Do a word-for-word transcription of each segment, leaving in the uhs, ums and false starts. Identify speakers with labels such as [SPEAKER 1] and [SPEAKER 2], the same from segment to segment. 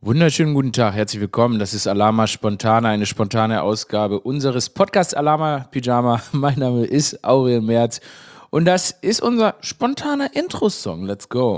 [SPEAKER 1] Wunderschönen guten Tag, herzlich willkommen. Das ist Alama Spontane, eine spontane Ausgabe unseres Podcasts Alama Pyjama. Mein Name ist Aurel Merz und das ist unser spontaner Intro-Song. Let's go.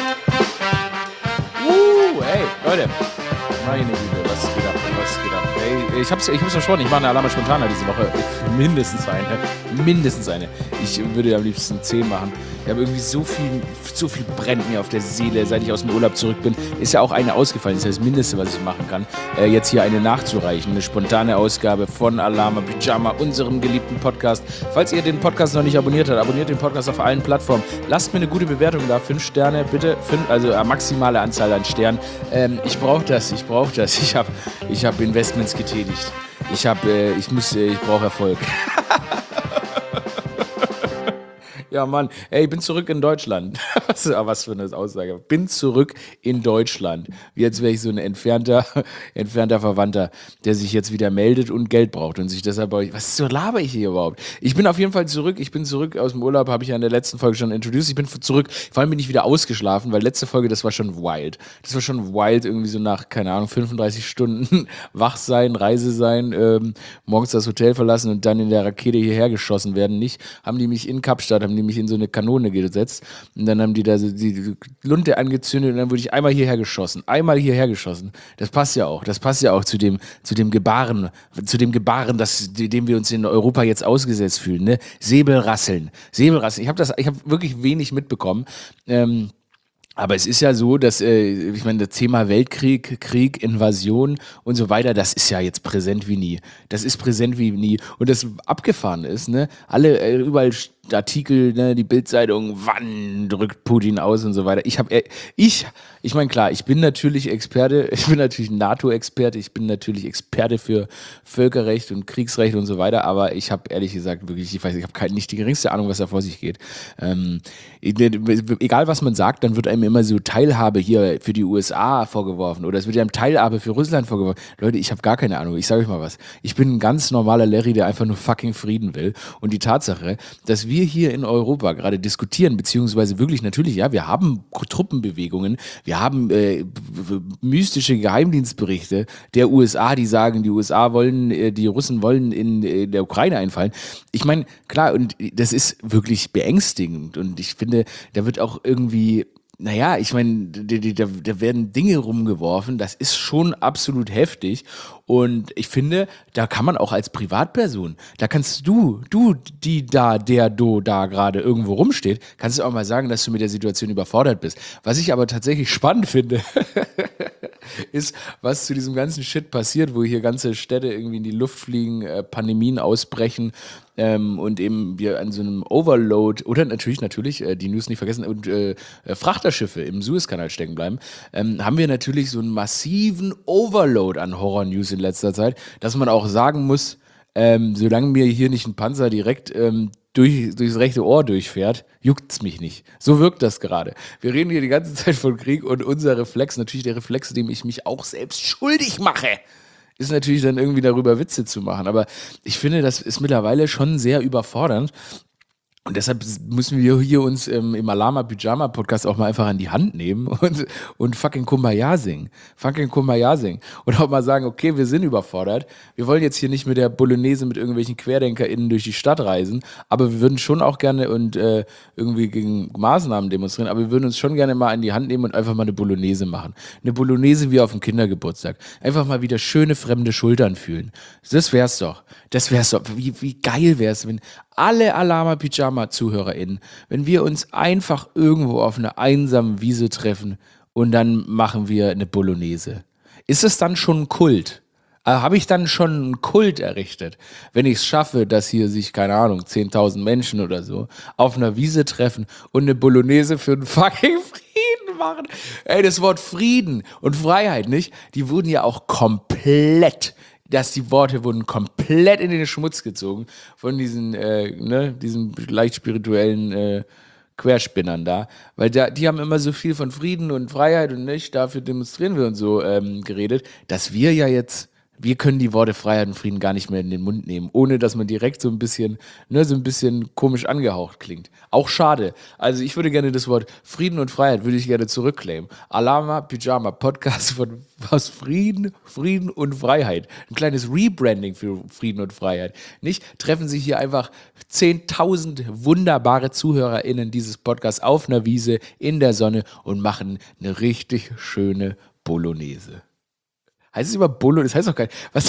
[SPEAKER 1] Uh, hey, Leute. Meine Güte, was geht ab? Was geht ab? Ey, ich hab's, ich hab's versprochen, ich mache eine Alarma Spontana diese Woche. Mindestens eine. Mindestens eine. Ich würde am liebsten zehn machen. Ich habe irgendwie so viel, so viel brennt mir auf der Seele, seit ich aus dem Urlaub zurück bin. Ist ja auch eine ausgefallen. Das ist das Mindeste, was ich machen kann. Äh, jetzt hier eine nachzureichen. Eine spontane Ausgabe von Alama Pyjama, unserem geliebten Podcast. Falls ihr den Podcast noch nicht abonniert habt, abonniert den Podcast auf allen Plattformen. Lasst mir eine gute Bewertung da. Fünf Sterne, bitte. Fünf, also eine maximale Anzahl an Sternen. Ähm, ich brauche das. Ich brauche das. Ich habe ich hab Investments getätigt. Ich habe, äh, ich muss, äh, ich brauche Erfolg. Ja, Mann. Ey, ich bin zurück in Deutschland. Was, was für eine Aussage. Bin zurück in Deutschland. Jetzt wäre ich so ein entfernter, entfernter Verwandter, der sich jetzt wieder meldet und Geld braucht und sich deshalb bei euch. Was so laber ich hier überhaupt? Ich bin auf jeden Fall zurück. Ich bin zurück aus dem Urlaub, habe ich ja in der letzten Folge schon introduced. Ich bin zurück. Vor allem bin ich wieder ausgeschlafen, weil letzte Folge, das war schon wild. Das war schon wild, irgendwie so nach, keine Ahnung, fünfunddreißig Stunden wach sein, Reise sein, ähm, morgens das Hotel verlassen und dann in der Rakete hierher geschossen werden. Nicht, haben die mich in Kapstadt, haben die mich in so eine Kanone gesetzt und dann haben die da so die Lunte angezündet und dann wurde ich einmal hierher geschossen. Einmal hierher geschossen. Das passt ja auch. Das passt ja auch zu dem, zu dem Gebaren, zu dem Gebaren, das, dem wir uns in Europa jetzt ausgesetzt fühlen. Ne? Säbelrasseln. Säbelrasseln. Ich habe das, ich habe wirklich wenig mitbekommen. Ähm, Aber es ist ja so, dass, äh, ich meine, das Thema Weltkrieg, Krieg, Invasion und so weiter, das ist ja jetzt präsent wie nie. Das ist präsent wie nie. Und das abgefahren ist, ne? Alle, äh, überall Artikel, ne, die Bildzeitung, wann drückt Putin aus und so weiter. Ich habe, äh, ich, ich meine, klar, ich bin natürlich Experte, ich bin natürlich NATO-Experte, ich bin natürlich Experte für Völkerrecht und Kriegsrecht und so weiter, aber ich habe ehrlich gesagt wirklich, ich weiß, ich habe nicht die geringste Ahnung, was da vor sich geht. Ähm, egal was man sagt, dann wird einem immer so Teilhabe hier für die U S A vorgeworfen oder es wird einem Teilhabe für Russland vorgeworfen. Leute, ich habe gar keine Ahnung. Ich sage euch mal was. Ich bin ein ganz normaler Larry, der einfach nur fucking Frieden will. Und die Tatsache, dass wir hier in Europa gerade diskutieren, beziehungsweise wirklich natürlich, ja, wir haben Truppenbewegungen, wir haben äh, mystische Geheimdienstberichte der U S A, die sagen, die U S A wollen, äh, die Russen wollen in äh, der Ukraine einfallen. Ich meine, klar, und das ist wirklich beängstigend und ich finde, da wird auch irgendwie, naja, ich meine, da, da werden Dinge rumgeworfen, das ist schon absolut heftig und ich finde, da kann man auch als Privatperson, da kannst du, du, die da, der, do, da gerade irgendwo rumsteht, kannst du auch mal sagen, dass du mit der Situation überfordert bist. Was ich aber tatsächlich spannend finde, ist, was zu diesem ganzen Shit passiert, wo hier ganze Städte irgendwie in die Luft fliegen, äh, Pandemien ausbrechen ähm, und eben wir an so einem Overload oder natürlich, natürlich, äh, die News nicht vergessen, und äh, Frachterschiffe im Suezkanal stecken bleiben, ähm, haben wir natürlich so einen massiven Overload an Horror-News in letzter Zeit, dass man auch sagen muss, ähm, solange mir hier nicht ein Panzer direkt ähm, durch, durchs rechte Ohr durchfährt, juckt's mich nicht. So wirkt das gerade. Wir reden hier die ganze Zeit von Krieg und unser Reflex, natürlich der Reflex, dem ich mich auch selbst schuldig mache, ist natürlich dann irgendwie darüber Witze zu machen. Aber ich finde, das ist mittlerweile schon sehr überfordernd. Und deshalb müssen wir hier uns ähm, im Alama Pyjama Podcast auch mal einfach an die Hand nehmen und, und fucking Kumbaya singen. Fucking Kumbaya singen. Und auch mal sagen, okay, wir sind überfordert. Wir wollen jetzt hier nicht mit der Bolognese mit irgendwelchen QuerdenkerInnen durch die Stadt reisen, aber wir würden schon auch gerne und äh, irgendwie gegen Maßnahmen demonstrieren, aber wir würden uns schon gerne mal an die Hand nehmen und einfach mal eine Bolognese machen. Eine Bolognese wie auf dem Kindergeburtstag. Einfach mal wieder schöne fremde Schultern fühlen. Das wär's doch. Das wär's doch. Wie, wie geil wär's, wenn alle Alama Pyjama ZuhörerInnen, wenn wir uns einfach irgendwo auf einer einsamen Wiese treffen und dann machen wir eine Bolognese. Ist es dann schon ein Kult? Äh, Habe ich dann schon einen Kult errichtet, wenn ich es schaffe, dass hier sich, keine Ahnung, zehntausend Menschen oder so auf einer Wiese treffen und eine Bolognese für einen fucking Frieden machen? Ey, das Wort Frieden und Freiheit, nicht? Die wurden ja auch komplett, dass die Worte wurden komplett in den Schmutz gezogen von diesen, äh, ne, diesen leicht spirituellen äh, Querspinnern da, weil da, die haben immer so viel von Frieden und Freiheit und nicht, dafür demonstrieren wir und so ähm, geredet, dass wir ja jetzt wir können die Worte Freiheit und Frieden gar nicht mehr in den Mund nehmen, ohne dass man direkt so ein bisschen, ne, so ein bisschen komisch angehaucht klingt. Auch schade. Also ich würde gerne das Wort Frieden und Freiheit würde ich gerne zurückclaimen. Alama Pyjama, Podcast von was Frieden, Frieden und Freiheit. Ein kleines Rebranding für Frieden und Freiheit. Nicht treffen sich hier einfach zehntausend wunderbare ZuhörerInnen dieses Podcasts auf einer Wiese in der Sonne und machen eine richtig schöne Bolognese. Heißt es immer Bolo? Das heißt doch gar nicht. Was?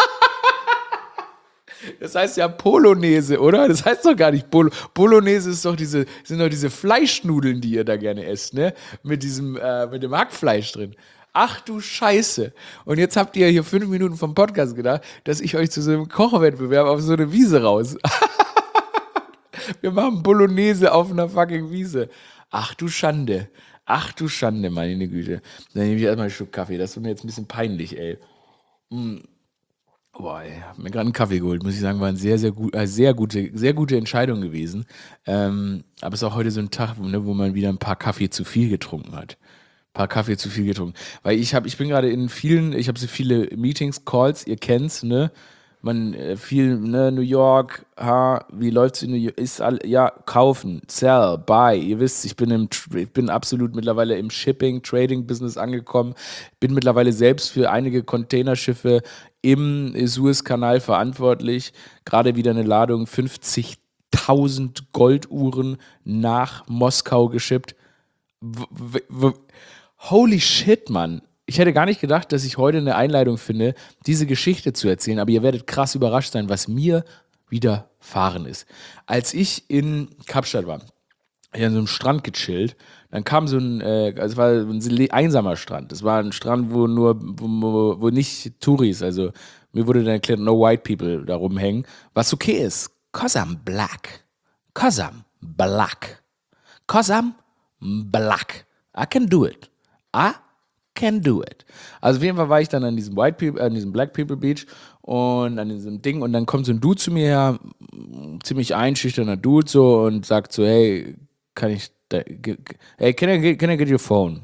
[SPEAKER 1] Das heißt ja Polonaise, oder? Das heißt doch gar nicht Bolo. Bolognese ist doch diese, sind doch diese Fleischnudeln, die ihr da gerne esst, ne? Mit diesem, äh, mit dem Hackfleisch drin. Ach du Scheiße. Und jetzt habt ihr hier fünf Minuten vom Podcast gedacht, dass ich euch zu so einem Kochwettbewerb auf so eine Wiese raus. Wir machen Bolognese auf einer fucking Wiese. Ach du Schande. Ach du Schande, meine Güte. Dann nehme ich erstmal einen Schluck Kaffee. Das ist mir jetzt ein bisschen peinlich, ey. Mm. Boah, ey. Hab mir gerade einen Kaffee geholt. Muss ich sagen, war eine sehr, sehr, gut, äh, sehr, gute, sehr gute Entscheidung gewesen. Ähm, aber es ist auch heute so ein Tag, ne, wo man wieder ein paar Kaffee zu viel getrunken hat. Ein paar Kaffee zu viel getrunken. Weil ich habe, ich bin gerade in vielen, ich habe so viele Meetings, Calls, ihr kennt's, ne? Man äh, viel, ne, New York, ha, wie läuft's in New York? Ist all, ja, kaufen, sell, buy. Ihr wisst, ich bin im, ich bin absolut mittlerweile im Shipping, Trading Business angekommen. Bin mittlerweile selbst für einige Containerschiffe im Suezkanal verantwortlich. Gerade wieder eine Ladung fünfzigtausend Golduhren nach Moskau geschippt. W w w Holy shit, Mann. Ich hätte gar nicht gedacht, dass ich heute eine Einleitung finde, diese Geschichte zu erzählen, aber ihr werdet krass überrascht sein, was mir widerfahren ist. Als ich in Kapstadt war, ich an so einem Strand gechillt, dann kam so ein, äh, also es war ein einsamer Strand. Es war ein Strand, wo nur, wo, wo nicht Touris, also mir wurde dann erklärt, no white people da rumhängen, was okay ist. Cause I'm black. Cause I'm black. Cause I'm black. I can do it. I can do it. Also auf jeden Fall war ich dann an diesem White People, an diesem Black People Beach und an diesem Ding und dann kommt so ein Dude zu mir her, ziemlich einschüchterner Dude so und sagt so, hey, kann ich, da, hey, can I get, can I get your phone?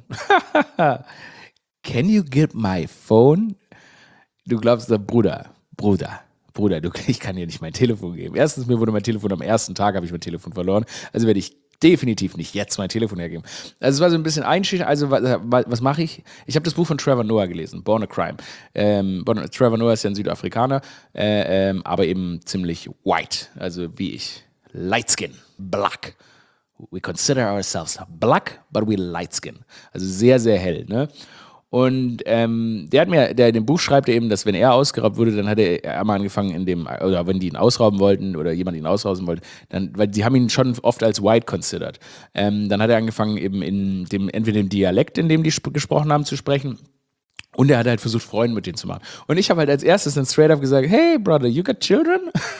[SPEAKER 1] Can you get my phone? Du glaubst, Bruder, Bruder, Bruder, du, ich kann dir nicht mein Telefon geben. Erstens, mir wurde mein Telefon am ersten Tag, habe ich mein Telefon verloren, also werde ich definitiv nicht jetzt mein Telefon hergeben. Also es war so ein bisschen einschüchternd. Also was, was mache ich? Ich habe das Buch von Trevor Noah gelesen, Born a Crime. Ähm, Trevor Noah ist ja ein Südafrikaner, äh, ähm, aber eben ziemlich white, also wie ich. Light skin, black. We consider ourselves black, but we light skin. Also sehr, sehr hell, ne? Und ähm, der hat mir, der in dem Buch schreibt er eben, dass wenn er ausgeraubt wurde, dann hat er einmal angefangen in dem, oder wenn die ihn ausrauben wollten oder jemand ihn ausrauben wollte, dann, weil die haben ihn schon oft als white considered. Ähm, dann hat er angefangen eben in dem, entweder dem Dialekt, in dem die sp- gesprochen haben, zu sprechen. Und er hat halt versucht, Freunde mit denen zu machen. Und ich habe halt als erstes dann straight up gesagt, hey, brother, you got children?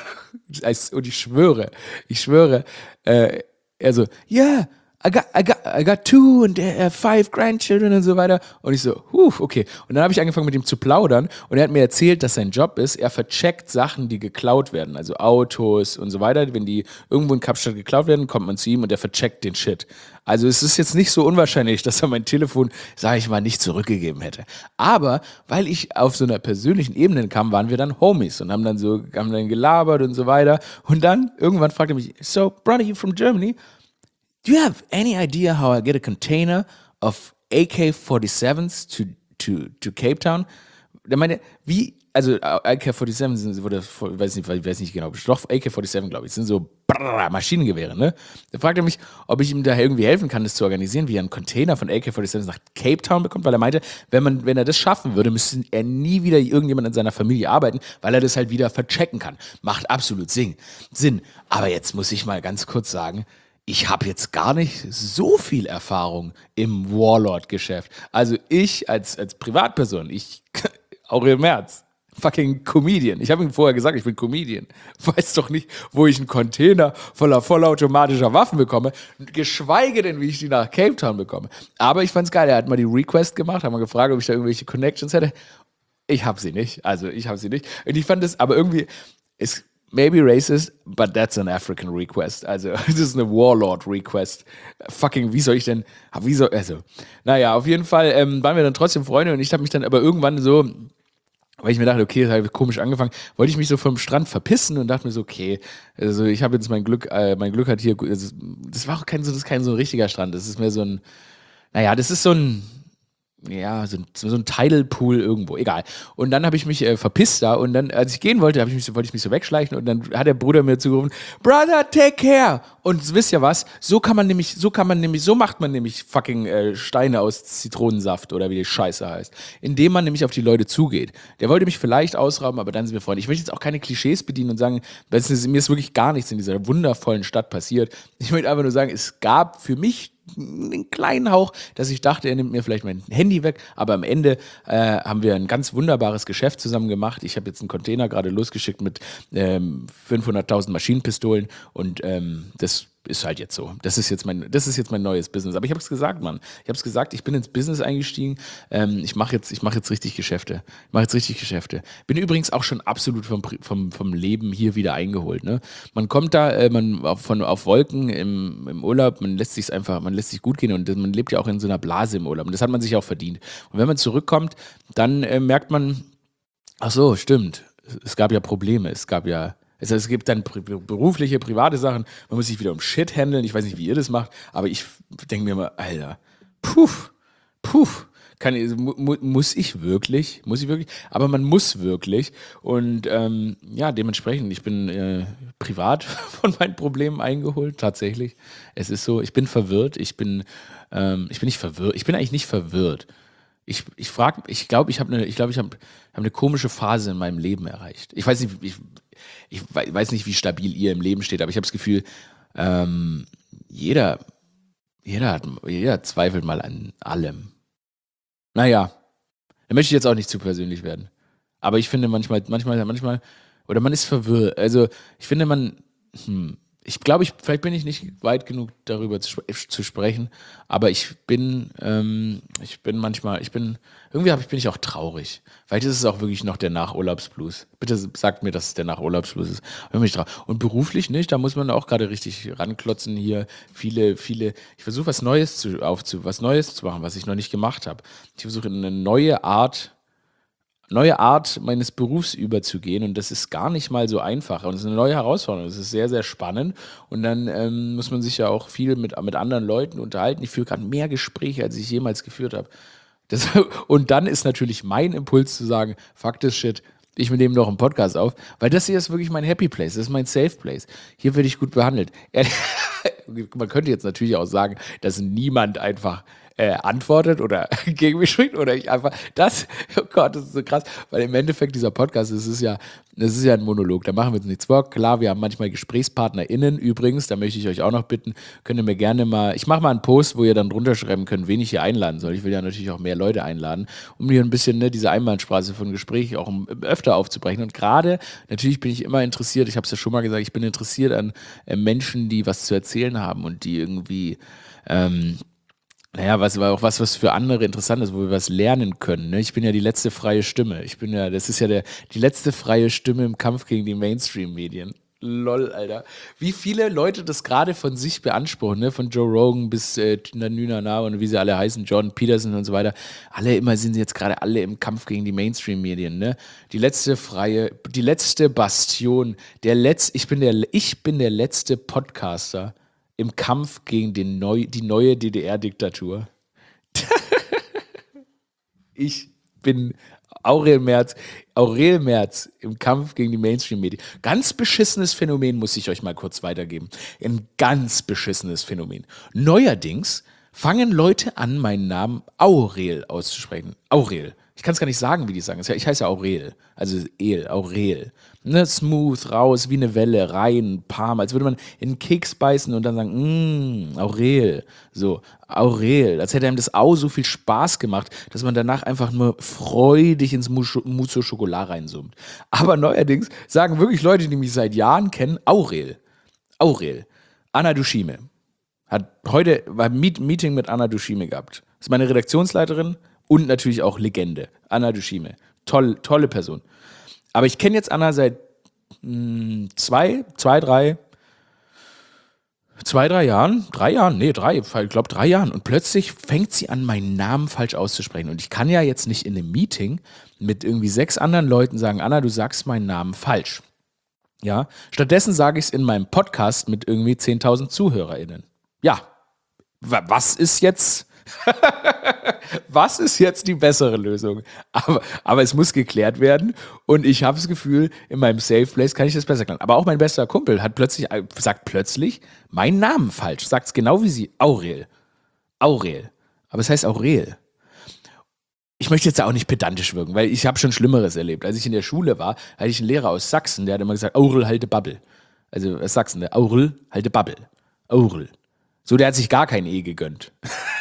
[SPEAKER 1] Und ich schwöre, ich schwöre, äh, er so, yeah, I got, I got, I got two and uh, five grandchildren und so weiter. Und ich so, huh, okay. Und dann habe ich angefangen mit ihm zu plaudern und er hat mir erzählt, dass sein Job ist, er vercheckt Sachen, die geklaut werden, also Autos und so weiter. Wenn die irgendwo in Kapstadt geklaut werden, kommt man zu ihm und er vercheckt den Shit. Also es ist jetzt nicht so unwahrscheinlich, dass er mein Telefon, sage ich mal, nicht zurückgegeben hätte. Aber weil ich auf so einer persönlichen Ebene kam, waren wir dann Homies und haben dann so, haben dann gelabert und so weiter. Und dann irgendwann fragte er mich, so, brother, you from Germany? Do you have any idea how I get a container of A K forty-sevens to, to, to Cape Town? Der meinte, wie, also A K forty-seven sind, wurde, ich weiß nicht, ich weiß nicht genau, doch A K forty-seven, glaube ich, sind so brrr, Maschinengewehre, ne? Da fragt er mich, ob ich ihm da irgendwie helfen kann, das zu organisieren, wie er einen Container von A K forty-seven nach Cape Town bekommt, weil er meinte, wenn man, wenn er das schaffen würde, müsste er nie wieder irgendjemand in seiner Familie arbeiten, weil er das halt wieder verchecken kann. Macht absolut Sinn. Sinn. Aber jetzt muss ich mal ganz kurz sagen, ich habe jetzt gar nicht so viel Erfahrung im Warlord-Geschäft. Also ich als, als Privatperson, ich, Aurel Merz, fucking Comedian. Ich habe ihm vorher gesagt, ich bin Comedian. Weiß doch nicht, wo ich einen Container voller vollautomatischer Waffen bekomme, geschweige denn, wie ich die nach Cape Town bekomme. Aber ich fand's geil, er hat mal die Request gemacht, hat mal gefragt, ob ich da irgendwelche Connections hätte. Ich habe sie nicht, also ich habe sie nicht. Und ich fand es aber irgendwie, es maybe racist, but that's an African request. Also, das ist eine Warlord-Request. Fucking, wie soll ich denn, wie soll, also, naja, auf jeden Fall ähm, waren wir dann trotzdem Freunde und ich habe mich dann aber irgendwann so, weil ich mir dachte, okay, das hat komisch angefangen, wollte ich mich so vom Strand verpissen und dachte mir so, okay, also ich habe jetzt mein Glück, äh, mein Glück hat hier, also das war auch kein so, das ist kein so ein richtiger Strand, das ist mehr so ein, naja, das ist so ein, ja, so ein, so ein Tidal Pool irgendwo, egal. Und dann habe ich mich äh, verpisst da und dann, als ich gehen wollte, hab ich mich so, wollte ich mich so wegschleichen und dann hat der Bruder mir zugerufen, Brother, take care! Und wisst ihr was? So kann man nämlich, so kann man nämlich, so macht man nämlich fucking äh, Steine aus Zitronensaft oder wie die Scheiße heißt. Indem man nämlich auf die Leute zugeht. Der wollte mich vielleicht ausrauben, aber dann sind wir Freunde. Ich möchte jetzt auch keine Klischees bedienen und sagen, das ist, mir ist wirklich gar nichts in dieser wundervollen Stadt passiert. Ich möchte einfach nur sagen, es gab für mich einen kleinen Hauch, dass ich dachte, er nimmt mir vielleicht mein Handy weg, aber am Ende äh, haben wir ein ganz wunderbares Geschäft zusammen gemacht. Ich habe jetzt einen Container gerade losgeschickt mit ähm, fünfhunderttausend Maschinenpistolen und ähm, das ist halt jetzt so. Das ist jetzt mein, das ist jetzt mein neues Business. Aber ich habe es gesagt, Mann. Ich habe es gesagt, ich bin ins Business eingestiegen. Ähm, ich mache jetzt, ich mache jetzt richtig Geschäfte. Ich mache jetzt richtig Geschäfte. Bin übrigens auch schon absolut vom, vom, vom Leben hier wieder eingeholt. Ne? Man kommt da, äh, man auf, von, auf Wolken im, im Urlaub, man lässt sich einfach, man lässt sich gut gehen und man lebt ja auch in so einer Blase im Urlaub. Und das hat man sich auch verdient. Und wenn man zurückkommt, dann äh, merkt man, ach so, stimmt. Es gab ja Probleme. Es gab ja Also es gibt dann berufliche, private Sachen, man muss sich wieder um Shit handeln, ich weiß nicht, wie ihr das macht, aber ich denke mir mal, Alter, puff, puff, kann, mu, muss ich wirklich, muss ich wirklich, aber man muss wirklich und ähm, ja, dementsprechend, ich bin äh, privat von meinen Problemen eingeholt, tatsächlich, es ist so, ich bin verwirrt, ich bin, ähm, ich bin nicht verwirrt, ich bin eigentlich nicht verwirrt. Ich, ich frage, ich glaube, ich habe eine, ich glaube, ich habe hab eine komische Phase in meinem Leben erreicht. Ich weiß nicht, ich, ich weiß nicht, wie stabil ihr im Leben steht, aber ich habe das Gefühl, ähm, jeder, jeder, hat, jeder zweifelt mal an allem. Naja, da möchte ich jetzt auch nicht zu persönlich werden. Aber ich finde manchmal, manchmal, manchmal, oder man ist verwirrt. Also ich finde man, hm, ich glaube, ich, vielleicht bin ich nicht weit genug darüber zu, spre- zu sprechen, aber ich bin, ähm, ich bin manchmal, ich bin, irgendwie hab ich, bin ich auch traurig. Vielleicht ist es auch wirklich noch der Nachurlaubsblues. Bitte sagt mir, dass es der Nachurlaubsblues ist. Ich bin mich traurig. Und beruflich nicht, da muss man auch gerade richtig ranklotzen hier. Viele, viele, ich versuche was Neues zu, aufzu, was Neues zu machen, was ich noch nicht gemacht habe. Ich versuche eine neue Art neue Art meines Berufs überzugehen und das ist gar nicht mal so einfach und es ist eine neue Herausforderung, es ist sehr, sehr spannend und dann ähm, muss man sich ja auch viel mit, mit anderen Leuten unterhalten. Ich führe gerade mehr Gespräche, als ich jemals geführt habe. Das, und dann ist natürlich mein Impuls zu sagen, fuck this shit, ich nehme noch einen Podcast auf, weil das hier ist wirklich mein Happy Place, das ist mein Safe Place. Hier werde ich gut behandelt. Man könnte jetzt natürlich auch sagen, dass niemand einfach äh, antwortet oder gegen mich spricht oder ich einfach, das, oh Gott, das ist so krass, weil im Endeffekt dieser Podcast, das ist ja, das ist ja ein Monolog, da machen wir uns nichts vor. Klar, wir haben manchmal GesprächspartnerInnen übrigens, da möchte ich euch auch noch bitten, könnt ihr mir gerne mal, ich mache mal einen Post, wo ihr dann drunter schreiben könnt, wen ich hier einladen soll. Ich will ja natürlich auch mehr Leute einladen, um hier ein bisschen ne, diese Einbahnstraße von Gespräch auch um, öfter aufzubrechen. Und gerade, natürlich bin ich immer interessiert, ich habe es ja schon mal gesagt, ich bin interessiert an äh, Menschen, die was zu erzählen haben und die irgendwie, ähm, naja, was war auch was, was für andere interessant ist, wo wir was lernen können. Ne? Ich bin ja die letzte freie Stimme. Ich bin ja, das ist ja der, die letzte freie Stimme im Kampf gegen die Mainstream-Medien. Lol, Alter. Wie viele Leute das gerade von sich beanspruchen, ne? Von Joe Rogan bis äh, Nina Na und wie sie alle heißen, Jordan Peterson und so weiter. Alle immer sind sie jetzt gerade alle im Kampf gegen die Mainstream-Medien, ne? Die letzte freie, die letzte Bastion, der letzte, ich bin der, ich bin der letzte Podcaster im Kampf gegen den neu, die neue D D R-Diktatur. Ich bin Aurel Merz, Aurel Merz im Kampf gegen die Mainstream-Medien. Ganz beschissenes Phänomen muss ich euch mal kurz weitergeben. Ein ganz beschissenes Phänomen. Neuerdings fangen Leute an, meinen Namen Aurel auszusprechen. Aurel. Ich kann es gar nicht sagen, wie die sagen. Ich heiße ja Aurel. Also El, Aurel. Ne, smooth, raus, wie eine Welle, rein, Palm, als würde man in einen Keks beißen und dann sagen, mmm, Aurel. So, Aurel. Als hätte einem das Au so viel Spaß gemacht, dass man danach einfach nur freudig ins Mousse Schokolade reinsummt. Aber neuerdings sagen wirklich Leute, die mich seit Jahren kennen, Aurel. Aurel. Anna Dushime. Hat heute war ein Meeting mit Anna Dushime gehabt. Das ist meine Redaktionsleiterin und natürlich auch Legende. Anna Dushime. Toll, tolle Person. Aber ich kenne jetzt Anna seit mh, zwei, zwei, drei, Zwei, drei Jahren, drei Jahren, nee, drei, ich glaube drei Jahren. Und plötzlich fängt sie an, meinen Namen falsch auszusprechen. Und ich kann ja jetzt nicht in einem Meeting mit irgendwie sechs anderen Leuten sagen, Anna, du sagst meinen Namen falsch. Ja, stattdessen sage ich es in meinem Podcast mit irgendwie zehntausend ZuhörerInnen. Ja, wa- was ist jetzt, was ist jetzt die bessere Lösung? Aber, aber es muss geklärt werden und ich habe das Gefühl, in meinem Safe Place kann ich das besser klären. Aber auch mein bester Kumpel hat plötzlich, sagt plötzlich meinen Namen falsch, sagt es genau wie sie, Aurel. Aurel. Aber es heißt Aurel. Ich möchte jetzt auch nicht pedantisch wirken, weil ich habe schon Schlimmeres erlebt. Als ich in der Schule war, hatte ich einen Lehrer aus Sachsen, der hat immer gesagt, Aurel, halte Babbel. Also aus Sachsen, der Aurel, halte Babbel. Aurel. So, der hat sich gar kein E gegönnt.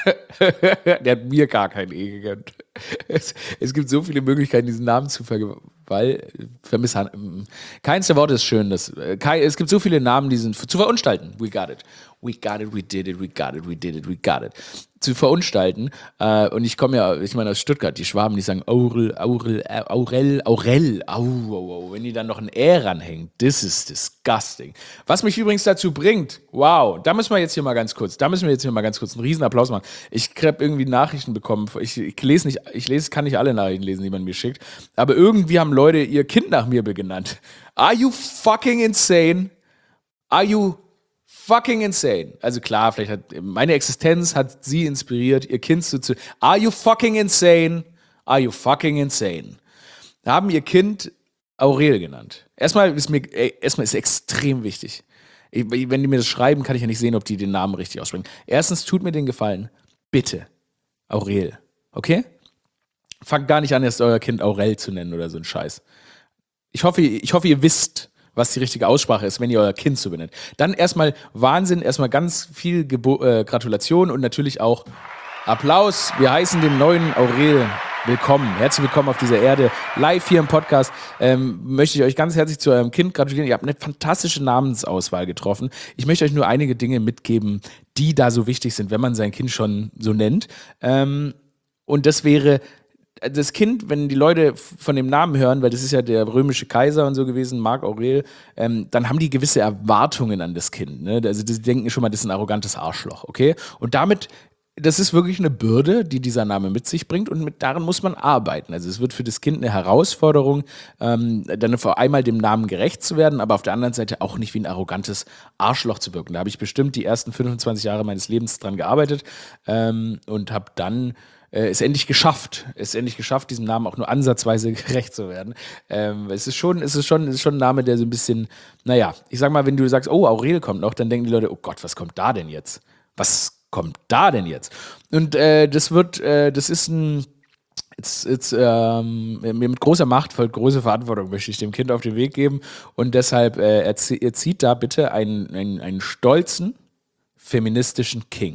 [SPEAKER 1] Der hat mir gar kein E gegönnt. Es, es gibt so viele Möglichkeiten, diesen Namen zu vergewal- vermisshandeln. Keins der Worte ist schön. Das, äh, kei- es gibt so viele Namen, die sind zu verunstalten. We got it. We got it, we did it, we got it, we did it, we got it. Zu verunstalten. Äh, und ich komme ja, ich meine aus Stuttgart, die Schwaben, die sagen Aurel, Aurel, äh, Aurel, Aurel, au, au, au. Wenn die dann noch ein Ä ranhängen, this is disgusting. Was mich übrigens dazu bringt, wow, da müssen wir jetzt hier mal ganz kurz, da müssen wir jetzt hier mal ganz kurz einen riesen Applaus machen. Ich habe irgendwie Nachrichten bekommen, ich, ich lese nicht, ich lese, kann nicht alle Nachrichten lesen, die man mir schickt, aber irgendwie haben Leute ihr Kind nach mir benannt. Are you fucking insane? Are you fucking insane? Also klar, vielleicht hat meine Existenz hat sie inspiriert, ihr Kind zu zu. Are you fucking insane? Are you fucking insane? Haben ihr Kind Aurel genannt. Erstmal ist mir ey, erstmal ist extrem wichtig. Ich, wenn die mir das schreiben, kann ich ja nicht sehen, ob die den Namen richtig aussprechen. Erstens, tut mir den Gefallen, bitte Aurel, okay? Fangt gar nicht an, erst euer Kind Aurel zu nennen oder so ein Scheiß. Ich hoffe, ich hoffe, ihr wisst, was die richtige Aussprache ist, wenn ihr euer Kind so benennt. Dann erstmal Wahnsinn, erstmal ganz viel Gebo- äh, Gratulation und natürlich auch Applaus. Wir heißen den neuen Aurel willkommen. Herzlich willkommen auf dieser Erde. Live hier im Podcast ähm, möchte ich euch ganz herzlich zu eurem Kind gratulieren. Ihr habt eine fantastische Namensauswahl getroffen. Ich möchte euch nur einige Dinge mitgeben, die da so wichtig sind, wenn man sein Kind schon so nennt. Ähm, und das wäre das Kind, wenn die Leute von dem Namen hören, weil das ist ja der römische Kaiser und so gewesen, Marc Aurel, ähm, dann haben die gewisse Erwartungen an das Kind. Ne? Also die denken schon mal, das ist ein arrogantes Arschloch, okay? Und damit, das ist wirklich eine Bürde, die dieser Name mit sich bringt und mit, daran muss man arbeiten. Also es wird für das Kind eine Herausforderung, ähm, dann vor einmal dem Namen gerecht zu werden, aber auf der anderen Seite auch nicht wie ein arrogantes Arschloch zu wirken. Da habe ich bestimmt die ersten fünfundzwanzig Jahre meines Lebens dran gearbeitet ähm, und habe dann äh, es endlich geschafft, es endlich geschafft, diesem Namen auch nur ansatzweise gerecht zu werden. Ähm, es ist schon, es ist schon, es ist schon ein Name, der so ein bisschen, naja, ich sag mal, wenn du sagst, oh, Aurel kommt noch, dann denken die Leute, oh Gott, was kommt da denn jetzt? Was kommt da denn jetzt? Und äh, das wird, äh, das ist ein, jetzt, jetzt ähm, mit großer Macht folgt große Verantwortung, möchte ich dem Kind auf den Weg geben. Und deshalb äh, erzie- erzieht da bitte einen, einen, einen stolzen, feministischen King.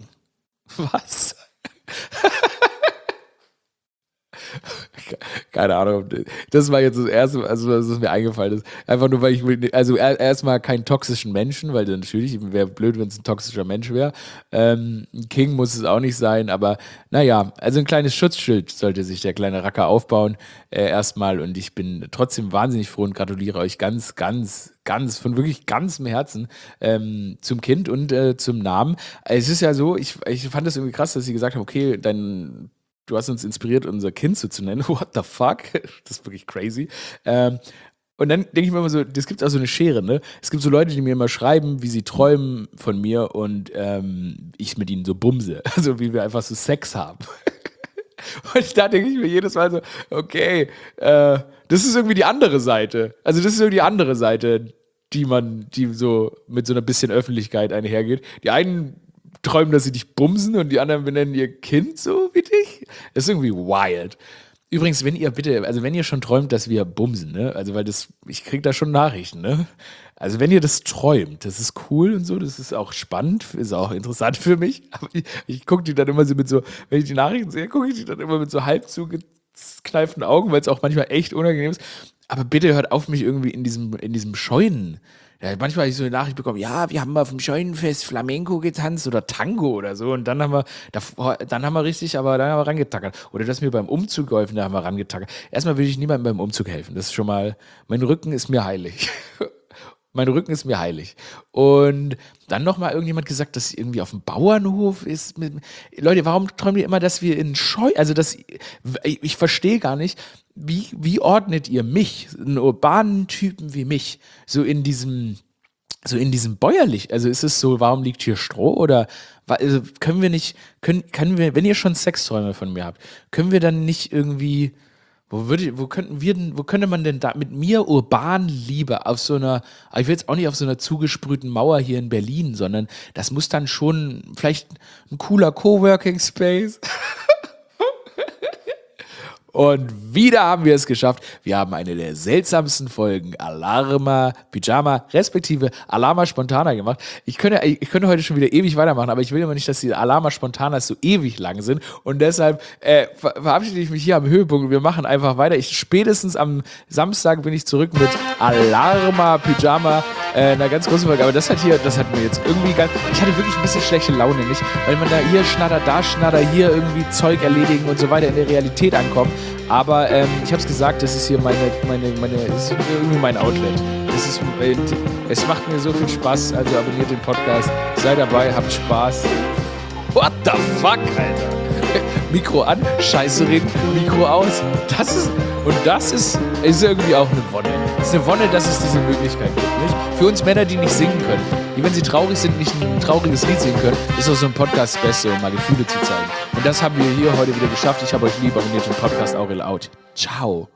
[SPEAKER 1] Was? Keine Ahnung. Das war jetzt das Erste, also was mir eingefallen ist. Einfach nur, weil ich will, also er- erstmal keinen toxischen Menschen, weil natürlich wäre blöd, wenn es ein toxischer Mensch wäre. Ähm, ein King muss es auch nicht sein, aber naja, also ein kleines Schutzschild sollte sich der kleine Racker aufbauen, äh, erstmal. Und ich bin trotzdem wahnsinnig froh und gratuliere euch ganz, ganz, ganz, von wirklich ganzem Herzen ähm, zum Kind und äh, zum Namen. Es ist ja so, ich, ich fand das irgendwie krass, dass sie gesagt haben, okay, dein du hast uns inspiriert, unser Kind so zu nennen. What the fuck? Das ist wirklich crazy. Ähm, und dann denke ich mir immer so, das gibt auch so eine Schere, ne? Es gibt so Leute, die mir immer schreiben, wie sie träumen von mir und ähm, ich mit ihnen so bumse. Also wie wir einfach so Sex haben. Und da denke ich mir jedes Mal so, okay, äh, das ist irgendwie die andere Seite. Also das ist irgendwie die andere Seite, die man, die so mit so einer bisschen Öffentlichkeit einhergeht. Die einen träumen, dass sie dich bumsen und die anderen benennen ihr Kind so wie dich. Das ist irgendwie wild. Übrigens, wenn ihr bitte, also wenn ihr schon träumt, dass wir bumsen, ne? Also weil das, ich krieg da schon Nachrichten, ne? Also wenn ihr das träumt, das ist cool und so, das ist auch spannend, ist auch interessant für mich. Aber ich, ich gucke die dann immer so mit so, wenn ich die Nachrichten sehe, gucke ich die dann immer mit so halb zugekneiften Augen, weil es auch manchmal echt unangenehm ist. Aber bitte hört auf, mich irgendwie in diesem, in diesem Scheuen. Ja, manchmal habe ich so eine Nachricht bekommen, ja, wir haben auf dem Scheunenfest Flamenco getanzt oder Tango oder so und dann haben wir, davor, dann haben wir richtig, aber dann haben wir rangetackert. Oder du hast mir beim Umzug geholfen, da haben wir rangetackert. Erstmal würde ich niemandem beim Umzug helfen, das ist schon mal, mein Rücken ist mir heilig. Mein Rücken ist mir heilig. Und dann nochmal irgendjemand gesagt, dass irgendwie auf dem Bauernhof ist. Mit, Leute, warum träumt ihr immer, dass wir in Scheu... Also das, ich, ich verstehe gar nicht, wie, wie ordnet ihr mich, einen urbanen Typen wie mich, so in diesem... So in diesem bäuerlich, also ist es so, warum liegt hier Stroh oder also können wir nicht, können, können wir, wenn ihr schon Sexträume von mir habt, können wir dann nicht irgendwie, wo würde, wo könnten wir denn, wo könnte man denn da mit mir urban lieber auf so einer, ich will jetzt auch nicht auf so einer zugesprühten Mauer hier in Berlin, sondern das muss dann schon vielleicht ein cooler Coworking Space. Und wieder haben wir es geschafft. Wir haben eine der seltsamsten Folgen Alarma Pyjama respektive Alarma Spontana gemacht. Ich könnte, ich könnte heute schon wieder ewig weitermachen, aber ich will immer nicht, dass die Alarma Spontanas so ewig lang sind. Und deshalb äh, ver- verabschiede ich mich hier am Höhepunkt und wir machen einfach weiter. Ich, spätestens am Samstag bin ich zurück mit Alarma Pyjama, äh, einer ganz großen Folge. Aber das hat hier, das hat mir jetzt irgendwie ganz, ich hatte wirklich ein bisschen schlechte Laune, nicht? Weil man da hier schnatter, da schnatter, hier irgendwie Zeug erledigen und so weiter in der Realität ankommt. Aber ähm, ich habe es gesagt, das ist hier meine, meine, meine, das ist irgendwie mein Outlet. Das ist, äh, es macht mir so viel Spaß, also abonniert den Podcast, seid dabei, habt Spaß. What the fuck, Alter? Mikro an, Scheiße reden, Mikro aus. Das ist, und das ist, ist irgendwie auch eine Wonne. Es ist eine Wonne, dass es diese Möglichkeit gibt, nicht? Für uns Männer, die nicht singen können, die, wenn sie traurig sind, nicht ein trauriges Lied singen können, ist auch so ein Podcast das Beste, um mal Gefühle zu zeigen. Und das haben wir hier heute wieder geschafft. Ich habe euch lieb, abonniert den Podcast Aurel out. Ciao.